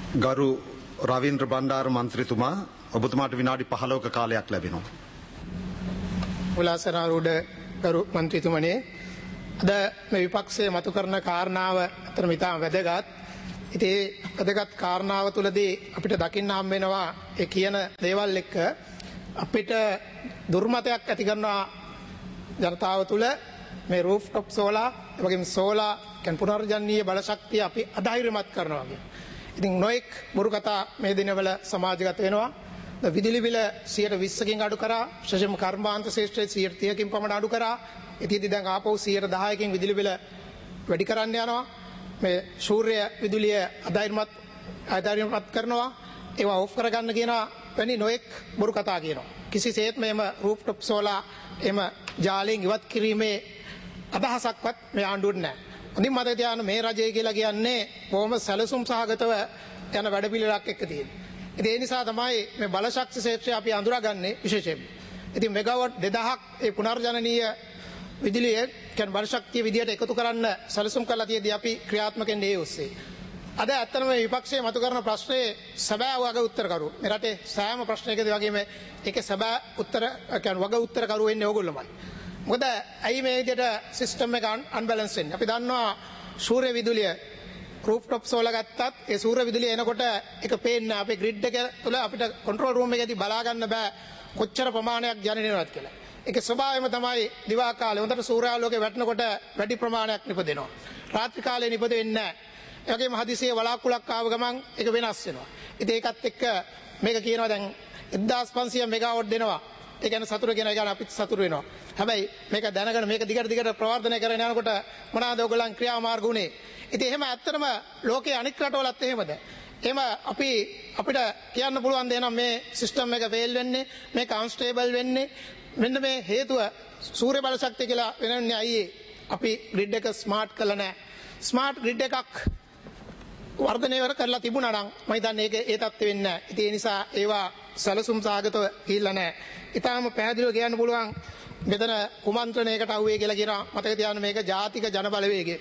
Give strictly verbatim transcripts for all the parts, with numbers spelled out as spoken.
ගරු රවීන්ද්‍ර බණ්ඩාර මන්ත්‍රීතුමා ඔබතුමාට විනාඩි පහළොවක කාලයක් ලැබෙනවා. උලාසනාරූඪ ගරු මන්ත්‍රීතුමනි, අද මේ විපක්ෂයේ මතු කරන කාරණාව අතරම ඉතාම වැදගත්. ඉතින් ඒ වැදගත් කාරණාව තුළදී අපිට දකින්න හම් වෙනවා ඒ කියන දේවල් එක්ක අපිට දුර්මතයක් ඇති කරනවා ජනතාව තුළ මේ රූෆ්ටොප් සෝලා, ඒ වගේම සෝලා කියන්නේ පුනර්ජනනීය බල ශක්තිය අපි අධෛර්යමත් කරනවා වගේ. ඉතින් නොඑක් බොරු කතා මේ දිනවල සමාජගත වෙනවා. විදුලි බිල සියයට විස්සකින් අඩු කරා, විශේෂයෙන්ම කර්මාන්ත ශේෂ්ත්‍රයේ සියයට තිහකින් පමණ අඩු කරා. ඉතින් දැන් ආපහු සියයට දහයකින් විදුලි බිල වැඩි කරන්න යනවා. මේ සූර්ය විදුලිය අධෛර්යමත් අධෛර්යමත් කරනවා. ඒවා ඕෆ් කරගන්න කියනවා. වැනි නොඑක් බොරු කතා කියනවා. කිසිසේත්ම එම රූෆ්ටොප් සෝලා එම ජාලයෙන් ඉවත් කිරීමේ අදහසක්වත් මේ ආණ්ඩුවට නැහැ. හොඳින් මතක තියාගන්න මේ රජය කියලා කියන්නේ බොහොම සැලසුම් සහගතව යන වැඩපිළිවෙලක් එක්ක තියෙනවා. ඉතින් ඒ නිසා තමයි මේ බලශක්ති ක්ෂේත්‍රය අපි අඳුරගන්නේ විශේෂයෙන්. ඉතින් මෙගාවොට් දෙදහක් ඒ පුනර්ජනනීය විදුලිය කියන බලශක්තිය විදියට එකතු කරන්න සැලසුම් කරලා තියෙද්දී අපි ක්‍රියාත්මක වෙන්නේ ඒ ඔස්සේ. අද ඇත්තටම මේ විපක්ෂයේ මතු කරන ප්‍රශ්නේ සැබෑ වග උත්තර කරු. මේ රටේ සෑම ප්‍රශ්නයකදී වගේම ඒකේ සැබෑ උත්තර කියන්නේ වග උත්තර කරු වෙන්නේ ඕගොල්ලෝමයි. මොකද ඇයි මේ විදියට සිස්ටම් එක අන්බැලන්ස් වෙන්නේ? අපි දන්නවා සූර්ය විදුලිය රූෆ්ටොප් සෝලා ගත්තත් ඒ සූර්ය විදුලිය එනකොට ඒක පේන්නේ අපේ ග්‍රිඩ් එක තුළ අපිට කන්ට්‍රෝල් රූම් එකේදී බලා ගන්න බෑ කොච්චර ප්‍රමාණයක් ජනනය වෙනවද කියලා. ඒකේ ස්වභාවයම තමයි දිවා කාලේ හොඳට සූර්යාලෝකයේ වැටෙනකොට වැඩි ප්‍රමාණයක් නිපදෙනවා. රාත්‍රී කාලේ නිපද වෙන්නේ නැහැ. ඒ වගේම හදිසියේ වලාකුළක් ආව ගමන් ඒක වෙනස් වෙනවා. ඉතින් ඒකත් එක්ක මේක කියනවා දැන් එක්දාස් පන්සිය මෙගාවොට් දෙනවා. ඒ කියන්නේ සතුරු කියන එක අපිත් සතුරු වෙනවා. හැබැයි මේක දැනගෙන මේක දිගට දිගට ප්‍රවර්ධනය කරගෙන යනකොට මොනවාද ඔයගොල්ලන් ක්‍රියාමාර්ග උනේ? ඉතින් එහෙම ඇත්තටම ලෝකයේ අනික් රටවලත් එහෙමද? එහෙම අපි අපිට කියන්න පුළුවන් දේ නම් මේ සිස්ටම් එක ෆේල් වෙන්නේ, මේක අන්ස්ටේබල් වෙන්නේ මෙන්න මේ හේතුව සූර්ය බල ශක්තිය කියලා වෙනන්නේ අයියේ. අපි ග්‍රිඩ් එක ස්මාර්ට් කරලා නැහැ. ස්මාර්ට් ග්‍රිඩ් එකක් වර්ධනය කරලා තිබුණා නම් මම හිතන්නේ ඒක ඒ තත්ත්වෙ වෙන්නේ නැහැ. ඉතින් ඒ නිසා ඒවා සැලසුම් සාගතව ගිහිල්ලා නැහැ. ඊටාම පැහැදිලිව කියන්න පුළුවන් මෙතන කුමන්ත්‍රණයකට අහුවේ කියලා කියනවා. මතක තියාගන්න මේක ජාතික ජන බලවේගය.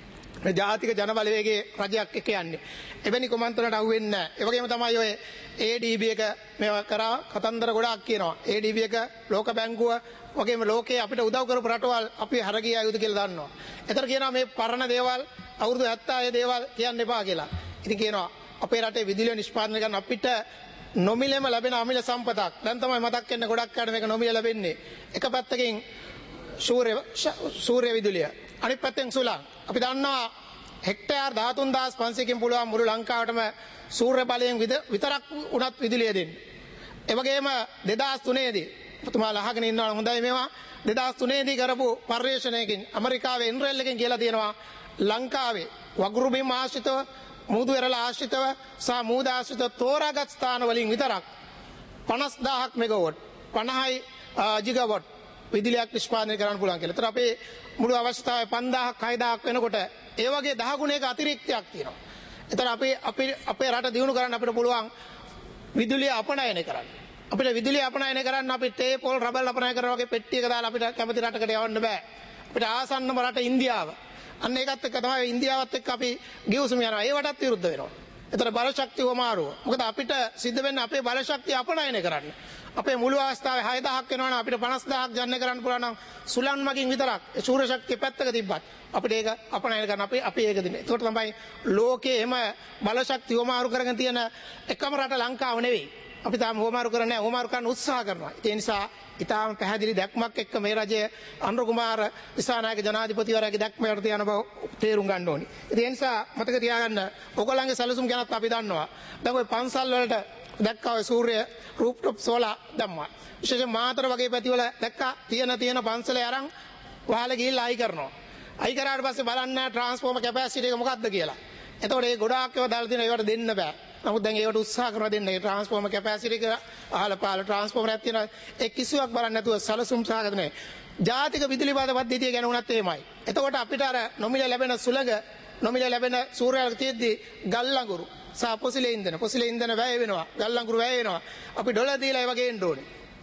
මේ ජාතික ජන බලවේගයේ රජයක් එක්ක යන්නේ. එවැනි කුමන්ත්‍රණයට අහුවෙන්නේ නැහැ. ඒ වගේම තමයි ඔය ඒ ඩී බී එක මේවා කරා කතන්දර ගොඩාක් කියනවා. ඒ ඩී බී එක ලෝක බැංකුව වගේම ලෝකයේ අපිට උදව් කරපු රටවල් අපි හරගිය යුතු කියලා දන්නවා. ඒතර කියනවා මේ පරණ දේවල් අවුරුදු හැත්තෑ දේවල් කියන්න එපා කියලා. ඉතින් කියනවා අපේ රටේ විදුලිය නිෂ්පාදනය කරන අපිට නොමිලෙම ලැබෙන අමිල සම්පතක්. දැන් තමයි මතක් වෙන්නේ ගොඩක් අයට මේක නොමිල ලැබෙන්නේ. එක පැත්තකින් සූර්ය සූර්ය විදුලිය, අනිත් පැත්තෙන් සුළං. අපි දන්නවා හෙක්ටයාර් දහතුන් දහස් පන්සීයකින් පුළුවන් මුළු ලංකාවටම සූර්ය බලයෙන් විතරක් උනත් විදුලිය දෙන්න. ඒ වගේම දෙදාස් තුනේ දී ඔබතුමාලා අහගෙන ඉන්නවා හොඳයි මේවා දෙදාස් තුනේ දී කරපු පර්යේෂණයකින් ඇමරිකාවේ එන්රෙල් එකෙන් කියලා තියෙනවා ලංකාවේ වගුරු බිම් ආශ්‍රිතව මුහුදු එරළ ආශ්‍රිතව සහ මුහුද ආශ්‍රිතව තෝරාගත් ස්ථාන වලින් විතරක් පනස් දාහක් මෙගාවොට් පනහයි ජිගාවොට් විදුලියක් නිෂ්පාදනය කරන්න පුළුවන් කියලා. ඒතර අපේ මුළු අවස්ථාවේ පන්දාහක් හයදාහක් වෙනකොට ඒ වගේ දහ ගුණයක අතිරික්තයක් තියෙනවා. ඒතර අපේ අපේ අපේ රට දියුණු කරන්න අපිට පුළුවන් විදුලිය අපනයනය කරන්න. අපිට විදුලිය අපනයනය කරන්න අපිට තේපොල් රබල් අපනයනය කරන වගේ පෙට්ටියක දාලා අපිට කැමති රටකට යවන්න බෑ. අපිට ආසන්නම රට ඉන්දියාව. අන්න ඒකත් එක්ක තමයි ඉන්දියාවත් එක්ක අපි ගිවිසුම යනවා. ඒවටත් විරුද්ධ වෙනවා. ඒතර බල ශක්තිය වමාරුව. මොකද අපිට සිද්ධ වෙන්නේ අපේ බල ශක්තිය අපනයනය කරන්න. අපේ මුළු අවස්ථාවේ හය දහයක් වෙනවා නම් අපිට පනස් දහයක් ජනනය කරන්න පුළුවන් නම් සුළං මගින් විතරක් ඒ සූර්ය ශක්තිය පැත්තක තිබ්බත් අපිට ඒක අපනයන කරන්න අපි අපි ඒක දෙන්නේ. ඒකට තමයි ලෝකයේ එම බල ශක්තිය වමාරු කරගෙන තියෙන එකම රට ලංකාව නෙවෙයි. අපි තාම වමාරු කරන්නේ නැහැ. වමාරු කරන්න උත්සාහ කරනවා. ඒ නිසා ඊටාම පැහැදිලි දැක්මක් එක්ක මේ රජය අනුර කුමාර දිසානායක ජනාධිපතිවරයාගේ දැක්ම යටතේ යන බව තේරුම් ගන්න ඕනි. ඒ නිසා මතක තියාගන්න ඔයගොල්ලන්ගේ සැලසුම් ගැනත් අපි දන්නවා. දැන් ওই පන්සල් වලට දැක්කා ඔය සූර්ය රූෆ්ටොප් සෝලා දැම්මා. විශේෂයෙන් මාතර වගේ පැතිවල දැක්කා තියෙන තියෙන පන්සලේ අරන් වහලා ගිහිල්ලා අයි කරනවා. අයි කරාට පස්සේ බලන්න ට්‍රාන්ස්ෆෝමර් කැපැසිටි එක මොකක්ද කියලා. එතකොට ඒ ගොඩාක් ඒවා දාලා තියෙනවා ඒවට දෙන්න බෑ. නමුත් දැන් ඒවට උත්සාහ කරනවා දෙන්න. ඒ ට්‍රාන්ස්ෆෝමර් කැපැසිටි එක අහල පහල ට්‍රාන්ස්ෆෝමර් එකක් තියෙනවා. ඒ කිසිවක් බලන්නේ නැතුව සලසුම් සහගත නැහැ. ජාතික විදුලි බාධ පද්ධතිය ගැන උනත් එහෙමයි. එතකොට අපිට අර නොමිල ලැබෙන සුළඟ නොමිල ලැබෙන සූර්යාලෝක තියෙද්දි ගල් ලඟුරු සහ පොසිලේ ඉන්ධන පොසිලේ ඉන්ධන වැය වෙනවා. ගල් ලඟුරු වැය වෙනවා. අපි ඩොලර් දීලා ඒ වගේ එන්න ඕනේ.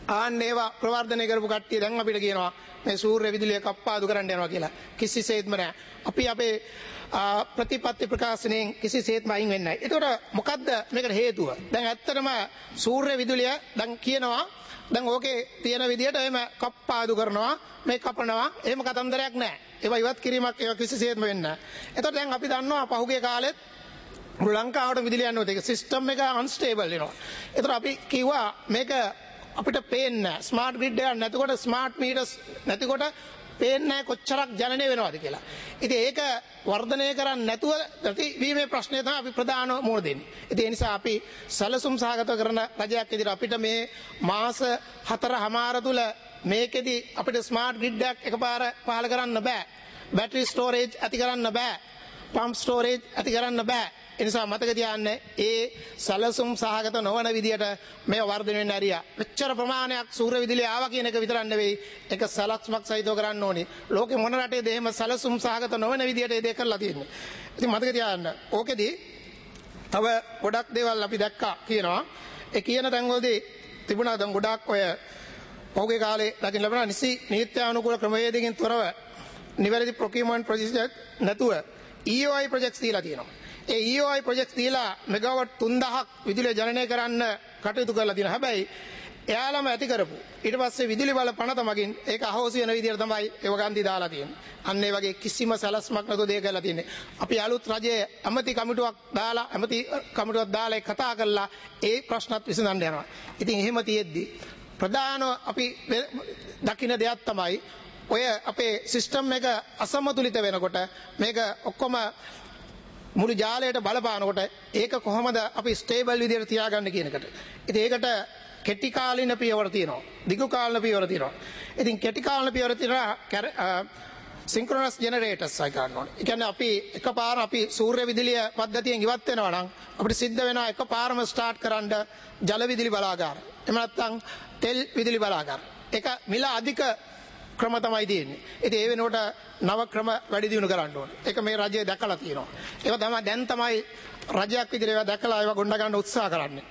ආන්න ඒවා ප්‍රවර්ධනය කරපු කට්ටිය දැන් අපිට කියනවා මේ සූර්ය විදුලිය කප්පාදු කරන්න යනවා කියලා. කිසිසේත්ම නෑ. අපි අපේ ප්‍රතිපත්ති ප්‍රකාශනයෙන් කිසිසේත්ම අයින් වෙන්නේ නැහැ. ඒතකොට මොකද්ද මේකට හේතුව? දැන් ඇත්තටම සූර්ය විදුලිය දැන් කියනවා දැන් ඕකේ තියෙන විදියට එහෙම කප්පාදු කරනවා මේ කපනවා එහෙම කතන්දරයක් නැහැ. ඒවා ඉවත් කිරීමක් ඒවා කිසිසේත්ම වෙන්නේ නැහැ. ඒතකොට දැන් අපි දන්නවා පහුගිය කාලෙත් ලංකාවට විදුලිය යනවා ඒක සිස්ටම් එක අන්ස්ටේබල් වෙනවා. ඒතකොට අපි කිව්වා මේක අපිට පේන්නේ ස්මාර්ට් ග්‍රිඩ් එකක් නැතිකොට ස්මාර්ට් මීටර්ස් නැතිකොට පේන්නේ කොච්චරක් ජනනය වෙනවද කියලා. ඉතින් ඒක වර්ධනය කරන්නේ නැතුව ප්‍රතිවීමේ ප්‍රශ්නය තමයි අපි ප්‍රධානව මුහුණ දෙන්නේ. ඉතින් ඒ නිසා අපි සැලසුම් සහගත කරන රජයක් විදිහට අපිට මේ මාස හතරමාර තුල මේකෙදි අපිට ස්මාර්ට් ග්‍රිඩ් එකක් එකපාර පහල කරන්න බෑ. බැටරි ස්ටෝරේජ් ඇති කරන්න බෑ. පම්ප් ස්ටෝරේජ් ඇති කරන්න බෑ. ඒ නිසා මතක තියාගන්න ඒ සැලසුම් සහගත නොවන විදියට මේ වර්ධනය වෙන්න ඇරියා. මෙච්චර ප්‍රමාණයක් සූර්ය විදුලිය ආවා කියන එක විතරක් නෙවෙයි ඒක සැලක්ස්මක් සහිතව කරන්න ඕනේ. ලෝකෙ මොන රටේද එහෙම සැලසුම් සහගත නොවන විදියට ඒ දේ කරලා තියෙන්නේ. ඉතින් මතක තියාගන්න ඕකෙදි තව ගොඩක් දේවල් අපි දැක්කා කියනවා. ඒ කියන තැන්වලදී තිබුණා දැන් ගොඩක් ඔය පහුගිය කාලේ දකින්න ලැබුණා නිසි නීත්‍යානුකූල ක්‍රමවේදකින් තොරව නිවැරදි ප්‍රොකියුමන්ට් ප්‍රොසීජර් නැතුව E O I ප්‍රොජෙක්ට්ස් දීලා තියෙනවා. ඒ E O I ප්‍රොජෙක්ට් දීලා මෙගාවට් තුන්දහක් විදුලිය ජනනය කරන්න කටයුතු කරලා තියෙනවා. හැබැයි එයාලම ඇති කරපු ඊට පස්සේ විදුලි බල පනත මගින් ඒක අහෝසි වෙන විදියට තමයි ඒව ගන්දි දාලා තියෙන්නේ. අන්න ඒ වගේ කිසිම සැලැස්මක් නැතුව දෙයක් කරලා තියෙන්නේ. අපි අලුත් රජයේ ඇමති කමිටුවක් දාලා ඇමති කමිටුවක් දාලා කතා කරලා ඒ ප්‍රශ්නත් විසඳන්න යනවා. ඉතින් එහෙම තියෙද්දි ප්‍රධාන අපි දකින්න දෙයක් තමයි ඔය අපේ සිස්ටම් එක අසමතුලිත වෙනකොට මේක ඔක්කොම මුළු ජාලයට බලපානකොට ඒක කොහොමද අපි ස්ටේබල් විදියට තියාගන්න කියන එකට. ඉතින් ඒකට කෙටි කාලින පියවර තියෙනවා. දිගු කාලින පියවර තියෙනවා. ඉතින් කෙටි කාලින පියවර තියෙනවා සින්ක්‍රොනස් ජෙනරේටර්ස් අය ගන්න ඕනේ. ඒ කියන්නේ අපි එකපාර අපි සූර්ය විදුලිය පද්ධතියෙන් ඉවත් වෙනවා නම් අපිට සිද්ධ වෙනවා එකපාරම ස්ටාර්ට් කරන්න ජල විදුලි බලාගාර. එහෙම නැත්නම් තෙල් විදුලි බලාගාර. ඒක මිල අධික ක්‍රම තමයි තියෙන්නේ. ඉතින් ඒ වෙනකොට නව ක්‍රම වැඩි දියුණු කරන්න ඕනේ. ඒක මේ රජය දැකලා තියෙනවා. ඒක තමයි දැන් තමයි රජයක් විදිහට ඒවා දැකලා ඒවා ගොඩ ගන්න උත්සාහ කරන්නේ.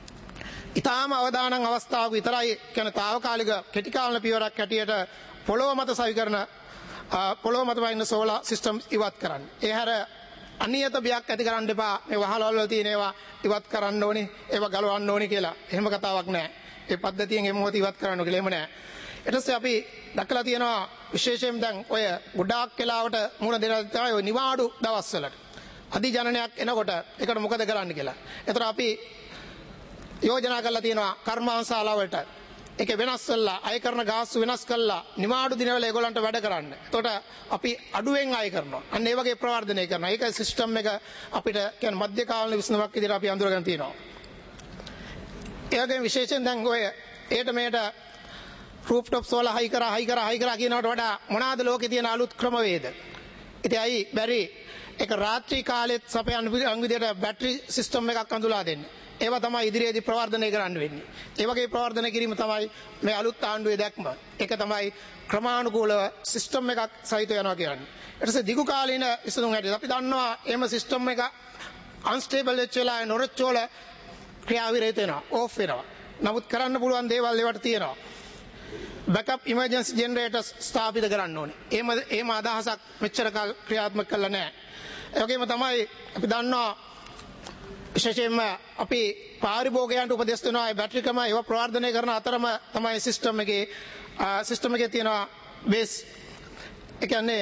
ඊටාම අවදානම් අවස්ථාවක විතරයි කියන తాවකාලික කෙටි කාලන පියවරක් හැටියට පොළොව මත සවි කරන පොළොව මත වයින් සෝලාර් සිස්ටම් ඉවත් කරන්න. ඒ හැර අනියත බියක් ඇති කරන්න එපා. මේ වහලවල් වල තියෙන ඒවා ඉවත් කරන්න ඕනේ. ඒවා ගලවන්න ඕනේ කියලා. එහෙම කතාවක් නැහැ. ඒ පද්ධතියෙන් එමුවත් ඉවත් කරන්න කියලා එහෙම නැහැ. ඊට පස්සේ අපි දැකලා තියෙනවා විශේෂයෙන් දැන් ඔය ගොඩාක් වෙලාවට මුණ දෙන තමයි ඔය නිවාඩු දවස්වලට අධිජනනයක් එනකොට ඒකට මොකද කරන්න කියලා. ඒතර අපි යෝජනා කරලා තියෙනවා කර්මාන්තශාලාවලට ඒක වෙනස් කළා අය කරන ගාස්තු වෙනස් කළා නිවාඩු දිනවල ඒගොල්ලන්ට වැඩ කරන්න. එතකොට අපි අඩුවෙන් අය කරනවා. අන්න ඒ වගේ ප්‍රවර්ධනය කරනවා. ඒක සිස්ටම් එක අපිට කියන්නේ මධ්‍ය කාලීන විසඳුමක් විදිහට අපි අඳුරගෙන තියෙනවා. ඒ වගේම විශේෂයෙන් දැන් ඔය ඒට මේට රූෆ්ටොප් සෝලාර් හයි කරා හයි කරා හයි කරා කියනවට වඩා මොනවාද ලෝකේ තියෙන අලුත් ක්‍රමවේද? ඉතින් අයි බැරි ඒක රාත්‍රී කාලෙත් සපයන විදිහට බැටරි සිස්ටම් එකක් අඳුලා දෙන්න. ඒවා තමයි ඉදිරියේදී ප්‍රවර්ධනය කරන්න වෙන්නේ. ඒ වගේ ප්‍රවර්ධනය කිරීම තමයි මේ අලුත් ආණ්ඩුවේ දැක්ම. ඒක තමයි ක්‍රමානුකූලව සිස්ටම් එකක් සහිත යනවා කියන්නේ. ඊට පස්සේ දිගු කාලීන විසඳුම් හැටියට අපි දන්නවා එහෙම සිස්ටම් එක අන්ස්ටේබල් වෙච්ච වෙලාවේ නොරොච්චෝල ක්‍රියාවිරහිත වෙනවා, ඕෆ් වෙනවා. නමුත් කරන්න පුළුවන් දේවල් ඒවට තියෙනවා. බැකප් ඉමර්ජන්සි ජෙනරේටර්ස් ස්ථාපිත කරන්න ඕනේ. එහෙම එහෙම අදහසක් මෙච්චර කාල ක්‍රියාත්මක කළා නැහැ. ඒ වගේම තමයි අපි දන්නවා විශේෂයෙන්ම අපි පාරිභෝගිකයන්ට උපදෙස් දෙනවා ඒ බැටරි ක්‍රම ඒවා ප්‍රවර්ධනය කරන අතරම තමයි සිස්ටම් එකේ සිස්ටම් එකේ තියෙන බේස් ඒ කියන්නේ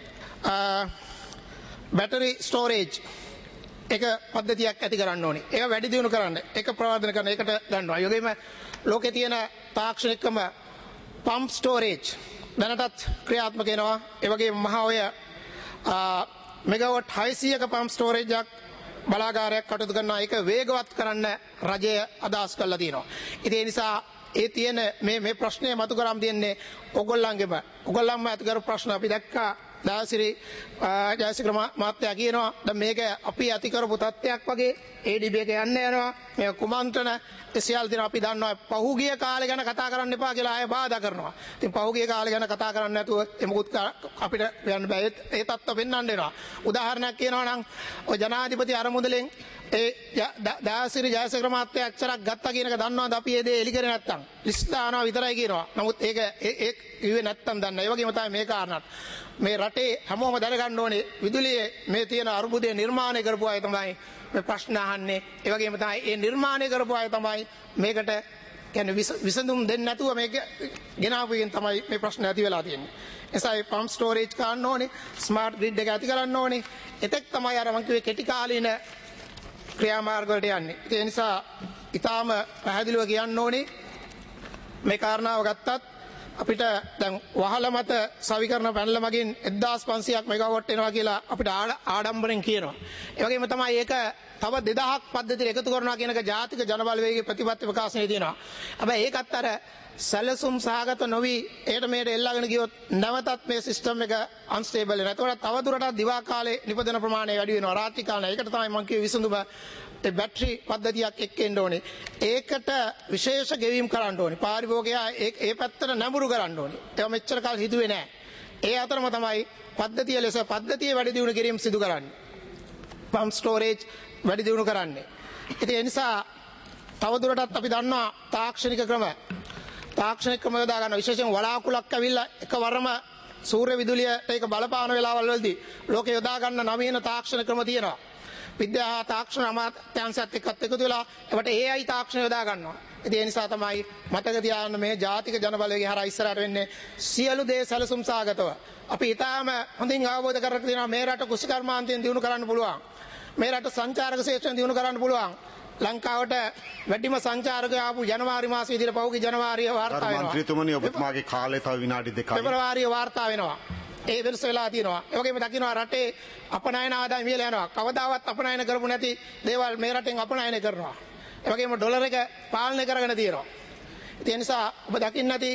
බැටරි ස්ටෝරේජ් එක පද්ධතියක් ඇති කරන්න ඕනේ. ඒක වැඩි දියුණු කරන්න. ඒක ප්‍රවර්ධනය කරන්න. ඒකට ගන්නවා. ඒ වගේම ලෝකේ තියෙන තාක්ෂණිකම පම්ප් ස්ටෝරේජ් දැනටත් ක්‍රියාත්මක වෙනවා. ඒ වගේම මහා ඔය මෙගාවට් හයසීයක පම්ප් ස්ටෝරේජ් එකක් බලාගාරයක් කටයුතු කරනවා. ඒක වේගවත් කරන්න රජය අදහස් කරලා තියෙනවා. ඉතින් ඒ නිසා ඒ තියෙන මේ මේ ප්‍රශ්නය මතු කරාම දෙන්නේ ඔයගොල්ලන්ගේම ඔයගොල්ලන්ම අත කර ප්‍රශ්න අපි දැක්කා දාසිරි ජයසිංහ මහත්තයා කියනවා දැන් මේක අපි ඇති කරපු තත්ත්වයක් වගේ ඒ ඩී බී එක යන්න යනවා මේ කුමන්ත්‍රණ සියල්ල දින අපි දන්නවා පහුගිය කාලේ ගැන කතා කරන්න එපා කියලා ආය බාධා කරනවා. ඉතින් පහුගිය කාලේ ගැන කතා කරන්නේ නැතුව එමුකුත් අපිට යන්න බෑ ඒ තත්ත්ව පෙන්වන්න වෙනවා. උදාහරණයක් කියනවා නම් ඔය ජනාධිපති අරමුදලෙන් ඒ දාසිරි ජයසිංහ මහත්තයා අක්ෂරක් ගත්තා කියන එක දන්නවද අපි ඒ දේ එලි කරේ නැත්තම් ලිස්ට් දානවා විතරයි කියනවා. නමුත් ඒක ඒ කිව්වේ නැත්තම් දන්න. ඒ වගේම තමයි මේ කාරණාත් මේ රටේ හැමෝම දැනගන්න ඕනේ විදුලියේ මේ තියෙන අර්බුදය නිර්මාණය කරපු අය තමයි මේ ප්‍රශ්න අහන්නේ. ඒ වගේම තමයි ඒ නිර්මාණය කරපු අය තමයි මේකට කියන්නේ විසඳුම් දෙන්නේ නැතුව මේක ගෙනාවු එකෙන් තමයි මේ ප්‍රශ්න ඇති වෙලා තියෙන්නේ. එසා ඒ පම්ප් ස්ටෝරේජ් ගන්න ඕනේ, ස්මාර්ට් ග්‍රිඩ් එක ඇති කරන්න ඕනේ. එතෙක් තමයි අර මං කිව්වේ කෙටි කාලීන ක්‍රියාමාර්ග වලට යන්නේ. ඒ නිසා ඊටාම පැහැදිලිව කියන්න ඕනේ මේ කාරණාව ගත්තත් අපිට දැන් වහල මත සවිකරණ පැනල මගින් එක්දාස් පන්සියයක් මෙගාවොට් එනවා කියලා අපිට ආඩම්බරෙන් කියනවා. ඒ වගේම තමයි ඒක තව දෙදහක් පද්ධතියට එකතු කරනවා කියන එක ජාතික ජනබලවේගයේ ප්‍රතිපත්ති ප්‍රකාශනයේ තියෙනවා. හැබැයි ඒකත් අර සැලසුම් සහගත නොවි ඒකට මේට එල්ලගෙන ගියොත් නැවතත් මේ සිස්ටම් එක අන්ස්ටේබල් වෙනවා. ඒතකොට තව දුරටත් දිවා කාලේ නිපදන ප්‍රමාණය වැඩි වෙනවා. රාත්‍රී කාලේ. ඒකට තමයි මම කිව්වේ විසඳුම ඒ බැටරි පද්ධතියක් එක්කෙන්න ඕනේ. ඒකට විශේෂ ගෙවීම් කරන්න ඕනේ. පාරිභෝගිකයා ඒ ඒ පැත්තට නැඹුරු කරන්න ඕනේ. ඒවා මෙච්චර කාල හිතුවේ නැහැ. ඒ අතරම තමයි පද්ධතිය ලෙස පද්ධතිය වැඩි දියුණු කිරීම සිදු කරන්නේ. පම්ප් ස්ටෝරේජ් වැඩි දියුණු කරන්නේ. ඉතින් ඒ නිසා තවදුරටත් අපි දන්නවා තාක්ෂණික ක්‍රම තාක්ෂණික ක්‍රම යොදා ගන්න විශේෂයෙන් වලාකුලක් ඇවිල්ලා එකවරම සූර්ය විදුලියට ඒක බලපාන වෙලාවල් වලදී ලෝකේ යොදා ගන්න නවීන තාක්ෂණ ක්‍රම තියෙනවා. විද්‍යා තාක්ෂණ අමාත්‍යාංශයත් එක්කත් එකතු වෙලා ඒකට ඒ ආයි තාක්ෂණ යොදා ගන්නවා. ඉතින් ඒ නිසා තමයි මතක තියාගන්න මේ ජාතික ජනබලවේගය හරහා ඉස්සරහට වෙන්නේ සියලු දේ සැලසුම් සාගතව. අපි ඊටාම හොඳින් අවබෝධ කරගන්න තියෙනවා මේ රට කුෂිකර්මාන්තයෙන් දිනු කරන්න පුළුවන්. මේ රට සංචාරක ශේෂ්ත්‍රයෙන් දිනු කරන්න පුළුවන්. ලංකාවට වැඩිම සංචාරකයෝ ආපු ජනවාරි මාසයේ විදිහට පහුගිය ජනවාරියේ වාර්තා වෙනවා. මන්ත්‍රීතුමනි ඔබතුමාගේ කාලය තව විනාඩි දෙකයි. පෙබරවාරියේ වාර්තා වෙනවා. ඒ වෙනස වෙලා තියෙනවා. ඒ වගේම දකින්නවා රටේ අපනයන ආදායම ඉහළ යනවා. කවදාවත් අපනයන කරපු නැති දේවල් මේ රටෙන් අපනයන කරනවා. ඒ වගේම ඩොලර් එක පාලනය කරගෙන තියෙනවා. ඒ නිසා ඔබ දකින්න නැති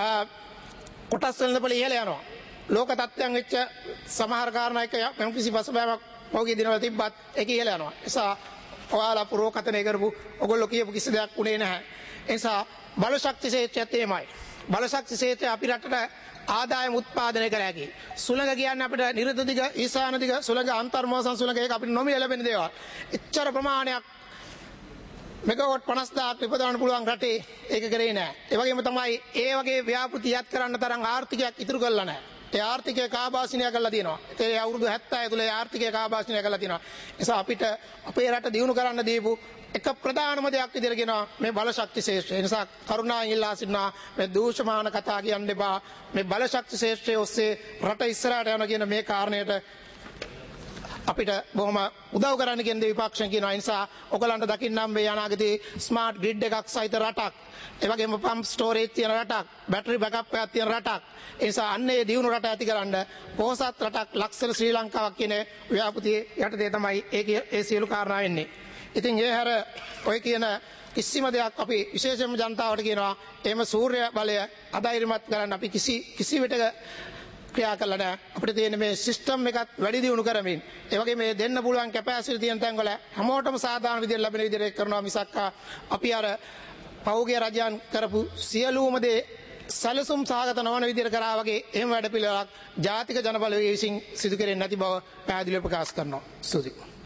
කොටස් වෙළඳපොළ ඉහළ යනවා. ලෝක තත්ත්වයන් වෙච්ච සමහර කාරණා එක යම් කිසි පසුබෑමක් පහුගිය දිනවල තිබ්බත් ඒක ඉහළ යනවා. ඒ නිසා ඔයාලා පුරෝකථනය කරපු ඔයගොල්ලෝ කියපු කිසි දෙයක් උනේ නැහැ. ඒ නිසා බල ශක්ති ක්ෂේත්‍රයත් එහෙමයි. බල ශක්ති ක්ෂේත්‍රය අපි රටට ආදායම උත්පාදනය කර හැකි. සුළඟ කියන්නේ අපිට නිරත දිග ඊශාන දිග සුළඟ අන්තර්මෝසන් සුළඟ ඒක අපිට නොමිලේ ලැබෙන දේවල්. එච්චර ප්‍රමාණයක් මෙගාවොට් පනස් දාහක් නිපදවන්න පුළුවන් රටේ ඒක කරේ නැහැ. ඒ වගේම තමයි ඒ වගේ ව්‍යාපෘති යත් කරන්න තරම් ආර්ථිකයක් ඉතුරු කරලා නැහැ. ඒ ආර්ථිකය කාබාසිනිය කරලා තියෙනවා. ඒ අවුරුදු හැත්තෑ තුල ඒ ආර්ථිකය කාබාසිනිය කරලා තියෙනවා. ඒ නිසා අපිට අපේ රට දියුණු කරන්න දීපු එක ප්‍රධානම දෙයක් විදිහට කියනවා මේ බල ශක්ති ශේෂ්ත්‍රය. ඒ නිසා කරුණාවෙන් ඉල්ලා සිටිනවා මේ දූෂමාන කතා කියන්න එපා. මේ බල ශක්ති ශේෂ්ත්‍රය ඔස්සේ රට ඉස්සරහට යනවා කියන මේ කාරණයට අපිට බොහොම උදව් කරන්න කියන දේ විපක්ෂයෙන් කියනවා. ඒ නිසා ඔයගලන්ට දකින්නම් මේ අනාගතේ ස්මාර්ට් ග්‍රිඩ් එකක් සහිත රටක්, ඒ වගේම පම්ප් ස්ටෝරේජ් තියෙන රටක්, බැටරි බෑකප් එකක් තියෙන රටක්. ඒ නිසා අන්නේ දියුණු රට ඇතිකරන්න පොහොසත් රටක් ලක්ෂණ ශ්‍රී ලංකාවක් කියන ව්‍යාපෘතියේ යටතේ තමයි ඒ ඒ සියලු කාරණා වෙන්නේ. ඉතින් ඒ හැර ඔය කියන කිසිම දෙයක් අපි විශේෂයෙන්ම ජනතාවට කියනවා එහෙම සූර්ය බලය අධෛර්යමත් කරන්න අපි කිසි කිසි විටක ක්‍රියා කළා නැහැ. අපිට තියෙන මේ සිස්ටම් එකත් වැඩි දියුණු කරමින් ඒ වගේ මේ දෙන්න පුළුවන් කැපැසිටි තියෙන තැන් වල හැමෝටම සාධාරණ විදිහට ලැබෙන විදිහට කරනවා මිසක් අපි අර පෞද්ගලික රජයන් කරපු සියලුම දේ සැලසුම් සහගත නොවන විදිහට කරා වගේ එහෙම වැඩ පිළිවෙලක් ජාතික ජනබලවේගය විසින් සිදු කෙරෙන්නේ නැති බව පැහැදිලිව ප්‍රකාශ කරනවා. ස්තුතියි.